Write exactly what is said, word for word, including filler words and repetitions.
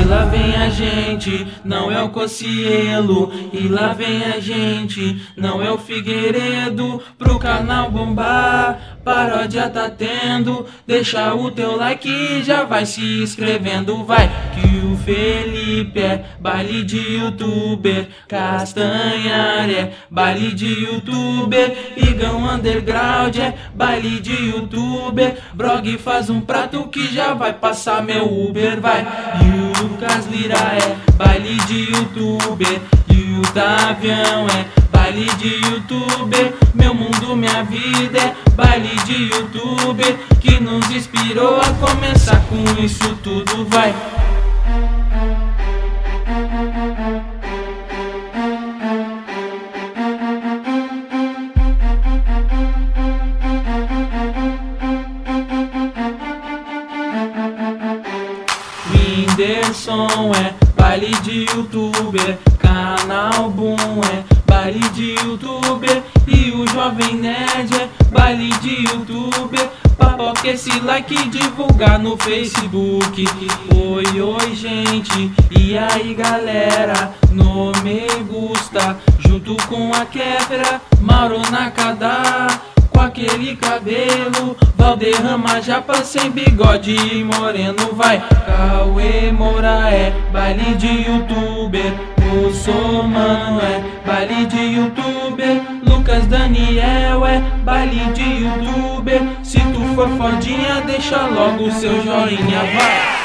lá vem a gente, não é o Cocielo. E lá vem a gente, não é o Figueiredo. Pro canal bombar, paródia tá tendo. Deixa o teu like e já vai se inscrevendo. Vai, que o Felipe é baile de youtuber, Castanhar é baile de youtuber, Igão Underground é baile de youtuber, Brog faz um prato que já vai passar meu Uber. Vai, e o Lucas Lira é baile de youtuber, e o Tavião é baile de youtuber, meu mundo, minha vida é baile de youtuber, que nos inspirou a começar com isso tudo. Vai. Whindersson é baile de youtuber, Canal Boom é baile de youtuber, e o Jovem Nerd é baile de youtuber. Papoca esse like e divulgar no Facebook. Oi, oi gente, e aí galera, no me gusta, junto com a Kéfera, Mauro Nakada, com aquele cabelo, Valderrama Japa sem bigode e moreno. Vai, Cauê Moura é baile de youtuber, o Somano é baile de youtuber, Lucas Daniel é baile de youtuber. Se tu for fodinha, deixa logo o seu joinha. Vai.